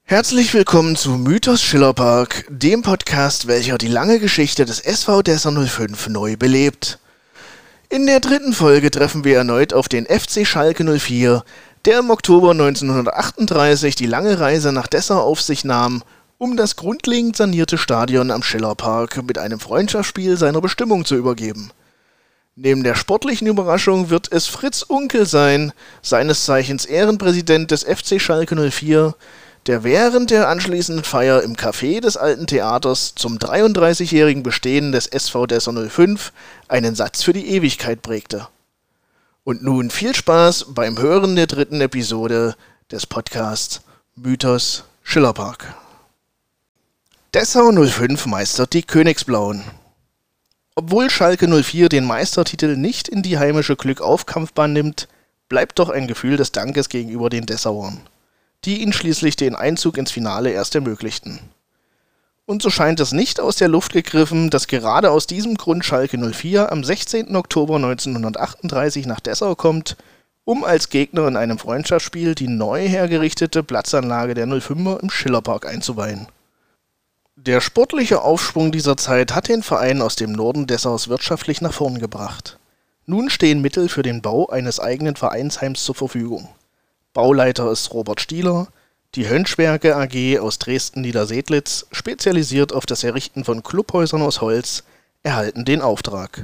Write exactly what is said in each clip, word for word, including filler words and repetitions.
Herzlich willkommen zu Mythos Schillerpark, dem Podcast, welcher die lange Geschichte des S V Dessau null fünf neu belebt. In der dritten Folge treffen wir erneut auf den F C Schalke null vier, der im Oktober neunzehnhundertachtunddreißig die lange Reise nach Dessau auf sich nahm, um das grundlegend sanierte Stadion am Schillerpark mit einem Freundschaftsspiel seiner Bestimmung zu übergeben. Neben der sportlichen Überraschung wird es Fritz Unkel sein, seines Zeichens Ehrenpräsident des F C Schalke null vier, der während der anschließenden Feier im Café des Alten Theaters zum dreiunddreißigjährigen Bestehen des S V Dessau null fünf einen Satz für die Ewigkeit prägte. Und nun viel Spaß beim Hören der dritten Episode des Podcasts Mythos Schillerpark. Dessau null fünf meistert die Königsblauen. Obwohl Schalke null vier den Meistertitel nicht in die heimische Glückauf-Kampfbahn nimmt, bleibt doch ein Gefühl des Dankes gegenüber den Dessauern, die ihnen schließlich den Einzug ins Finale erst ermöglichten. Und so scheint es nicht aus der Luft gegriffen, dass gerade aus diesem Grund Schalke null vier am sechzehnten Oktober neunzehnhundertachtunddreißig nach Dessau kommt, um als Gegner in einem Freundschaftsspiel die neu hergerichtete Platzanlage der null fünfer im Schillerpark einzuweihen. Der sportliche Aufschwung dieser Zeit hat den Verein aus dem Norden Dessaus wirtschaftlich nach vorn gebracht. Nun stehen Mittel für den Bau eines eigenen Vereinsheims zur Verfügung. Bauleiter ist Robert Stieler, die Hönschwerke A G aus Dresden-Niedersedlitz, spezialisiert auf das Errichten von Clubhäusern aus Holz, erhalten den Auftrag.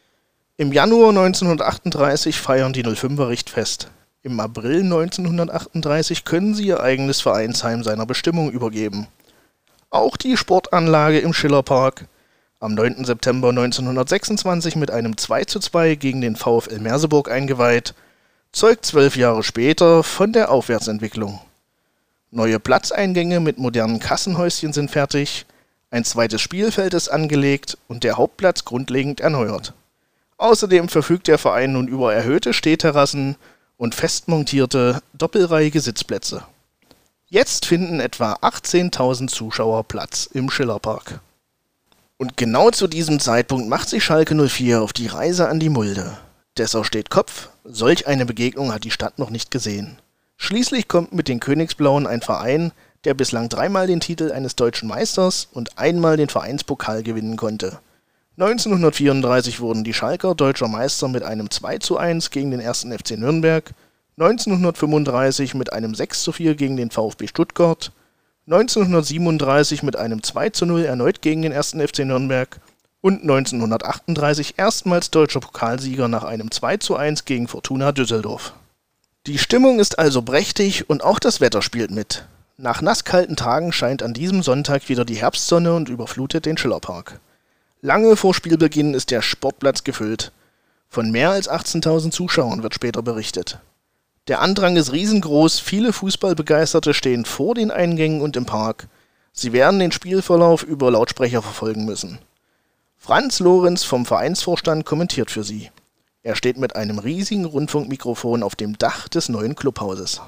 Im Januar neunzehnhundertachtunddreißig feiern die null fünfer Richtfest. Im April neunzehnhundertachtunddreißig können sie ihr eigenes Vereinsheim seiner Bestimmung übergeben. Auch die Sportanlage im Schillerpark, am neunten September neunzehnhundertsechsundzwanzig mit einem zwei zu zwei gegen den VfL Merseburg eingeweiht, zeugt zwölf Jahre später von der Aufwärtsentwicklung. Neue Platzeingänge mit modernen Kassenhäuschen sind fertig, ein zweites Spielfeld ist angelegt und der Hauptplatz grundlegend erneuert. Außerdem verfügt der Verein nun über erhöhte Stehterrassen und festmontierte, doppelreihige Sitzplätze. Jetzt finden etwa achtzehntausend Zuschauer Platz im Schillerpark. Und genau zu diesem Zeitpunkt macht sich Schalke null vier auf die Reise an die Mulde. Dessau steht Kopf, solch eine Begegnung hat die Stadt noch nicht gesehen. Schließlich kommt mit den Königsblauen ein Verein, der bislang dreimal den Titel eines deutschen Meisters und einmal den Vereinspokal gewinnen konnte. neunzehnhundertvierunddreißig wurden die Schalker deutscher Meister mit einem zwei zu eins gegen den ersten F C Nürnberg, neunzehnhundertfünfunddreißig mit einem sechs zu vier gegen den VfB Stuttgart, neunzehnhundertsiebenunddreißig mit einem zwei zu null erneut gegen den ersten F C Nürnberg und neunzehnhundertachtunddreißig erstmals deutscher Pokalsieger nach einem zwei zu eins gegen Fortuna Düsseldorf. Die Stimmung ist also prächtig und auch das Wetter spielt mit. Nach nasskalten Tagen scheint an diesem Sonntag wieder die Herbstsonne und überflutet den Schillerpark. Lange vor Spielbeginn ist der Sportplatz gefüllt. Von mehr als achtzehntausend Zuschauern wird später berichtet. Der Andrang ist riesengroß, viele Fußballbegeisterte stehen vor den Eingängen und im Park. Sie werden den Spielverlauf über Lautsprecher verfolgen müssen. Franz Lorenz vom Vereinsvorstand kommentiert für sie. Er steht mit einem riesigen Rundfunkmikrofon auf dem Dach des neuen Clubhauses.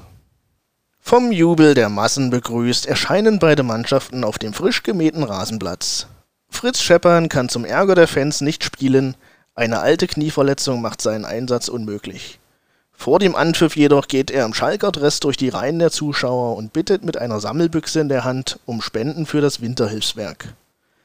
Vom Jubel der Massen begrüßt erscheinen beide Mannschaften auf dem frisch gemähten Rasenplatz. Fritz Scheppern kann zum Ärger der Fans nicht spielen, eine alte Knieverletzung macht seinen Einsatz unmöglich. Vor dem Anpfiff jedoch geht er im Schalker-Dress durch die Reihen der Zuschauer und bittet mit einer Sammelbüchse in der Hand um Spenden für das Winterhilfswerk.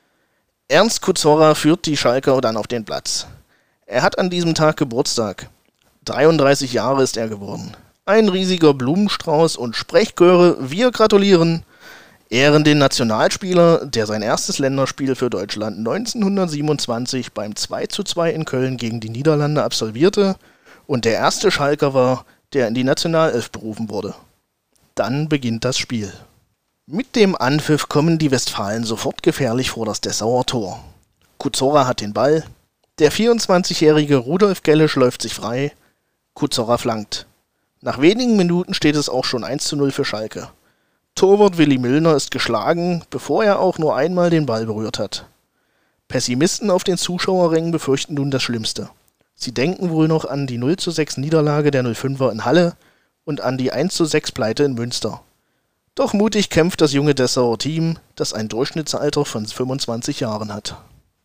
Ernst Kuzorra führt die Schalker dann auf den Platz. Er hat an diesem Tag Geburtstag. dreiunddreißig Jahre ist er geworden. Ein riesiger Blumenstrauß und Sprechchöre, wir gratulieren, ehren den Nationalspieler, der sein erstes Länderspiel für Deutschland neunzehnhundertsiebenundzwanzig beim zwei zu zwei in Köln gegen die Niederlande absolvierte und der erste Schalker war, der in die Nationalelf berufen wurde. Dann beginnt das Spiel. Mit dem Anpfiff kommen die Westfalen sofort gefährlich vor das Dessauer Tor. Kuzorra hat den Ball, der vierundzwanzigjährige Rudolf Gelesch läuft sich frei, Kuzorra flankt. Nach wenigen Minuten steht es auch schon eins zu null für Schalke. Torwart Willi Millner ist geschlagen, bevor er auch nur einmal den Ball berührt hat. Pessimisten auf den Zuschauerrängen befürchten nun das Schlimmste. Sie denken wohl noch an die null zu sechs Niederlage der null fünfer in Halle und an die eins zu sechs Pleite in Münster. Doch mutig kämpft das junge Dessauer Team, das ein Durchschnittsalter von fünfundzwanzig Jahren hat.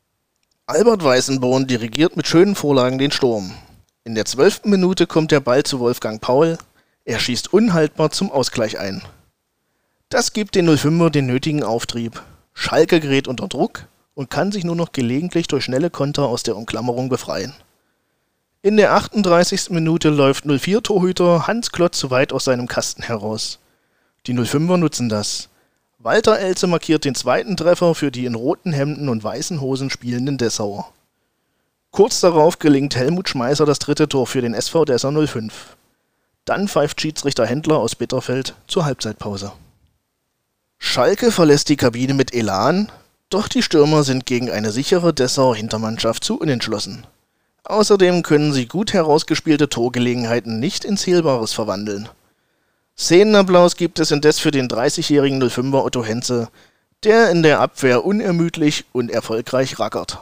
Albert Weißenborn dirigiert mit schönen Vorlagen den Sturm. In der zwölften Minute kommt der Ball zu Wolfgang Paul, er schießt unhaltbar zum Ausgleich ein. Das gibt den null fünfer den nötigen Auftrieb. Schalke gerät unter Druck und kann sich nur noch gelegentlich durch schnelle Konter aus der Umklammerung befreien. In der achtunddreißigsten Minute läuft null vier-Torhüter Hans Klotz zu weit aus seinem Kasten heraus. Die null fünfer nutzen das. Walter Elze markiert den zweiten Treffer für die in roten Hemden und weißen Hosen spielenden Dessauer. Kurz darauf gelingt Helmut Schmeißer das dritte Tor für den S V Dessau null fünf. Dann pfeift Schiedsrichter Händler aus Bitterfeld zur Halbzeitpause. Schalke verlässt die Kabine mit Elan, doch die Stürmer sind gegen eine sichere Dessauer Hintermannschaft zu unentschlossen. Außerdem können sie gut herausgespielte Torgelegenheiten nicht in Zählbares verwandeln. Szenenapplaus gibt es indes für den dreißigjährigen null fünfer Otto Henze, der in der Abwehr unermüdlich und erfolgreich rackert.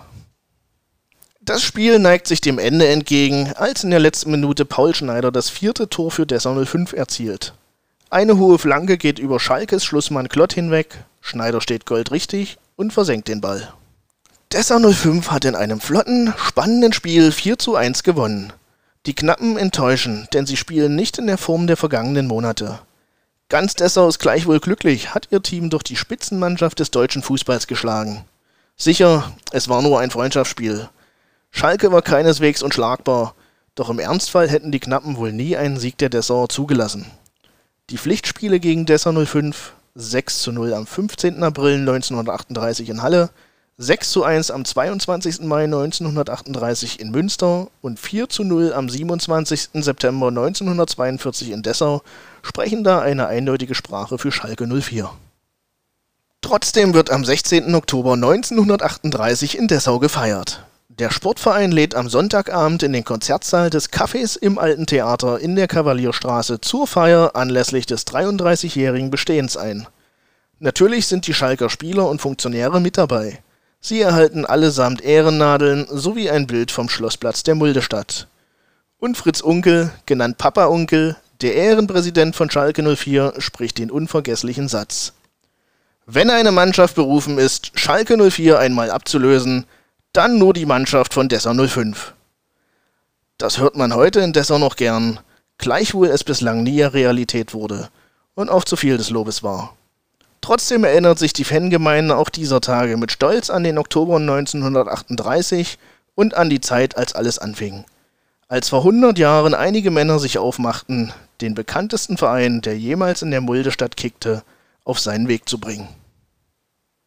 Das Spiel neigt sich dem Ende entgegen, als in der letzten Minute Paul Schneider das vierte Tor für Dessau null fünf erzielt. Eine hohe Flanke geht über Schalkes Schlussmann Klott hinweg, Schneider steht goldrichtig und versenkt den Ball. Dessau null fünf hat in einem flotten, spannenden Spiel vier zu eins gewonnen. Die Knappen enttäuschen, denn sie spielen nicht in der Form der vergangenen Monate. Ganz Dessau ist gleichwohl glücklich, hat ihr Team durch die Spitzenmannschaft des deutschen Fußballs geschlagen. Sicher, es war nur ein Freundschaftsspiel. Schalke war keineswegs unschlagbar, doch im Ernstfall hätten die Knappen wohl nie einen Sieg der Dessauer zugelassen. Die Pflichtspiele gegen Dessau null fünf, sechs zu null am fünfzehnten April neunzehnhundertachtunddreißig in Halle, sechs zu eins am zweiundzwanzigsten Mai neunzehnhundertachtunddreißig in Münster und vier zu null am siebenundzwanzigsten September neunzehnhundertzweiundvierzig in Dessau sprechen da eine eindeutige Sprache für Schalke null vier. Trotzdem wird am sechzehnten Oktober neunzehnhundertachtunddreißig in Dessau gefeiert. Der Sportverein lädt am Sonntagabend in den Konzertsaal des Cafés im Alten Theater in der Kavalierstraße zur Feier anlässlich des dreiunddreißigjährigen Bestehens ein. Natürlich sind die Schalker Spieler und Funktionäre mit dabei. Sie erhalten allesamt Ehrennadeln sowie ein Bild vom Schlossplatz der Muldestadt. Und Fritz Unkel, genannt Papa Unkel, der Ehrenpräsident von Schalke null vier, spricht den unvergesslichen Satz: Wenn eine Mannschaft berufen ist, Schalke null vier einmal abzulösen, dann nur die Mannschaft von Dessau null fünf. Das hört man heute in Dessau noch gern, gleichwohl es bislang nie Realität wurde und auch zu viel des Lobes war. Trotzdem erinnert sich die Fangemeinde auch dieser Tage mit Stolz an den Oktober neunzehnhundertachtunddreißig und an die Zeit, als alles anfing. Als vor hundert Jahren einige Männer sich aufmachten, den bekanntesten Verein, der jemals in der Muldestadt kickte, auf seinen Weg zu bringen.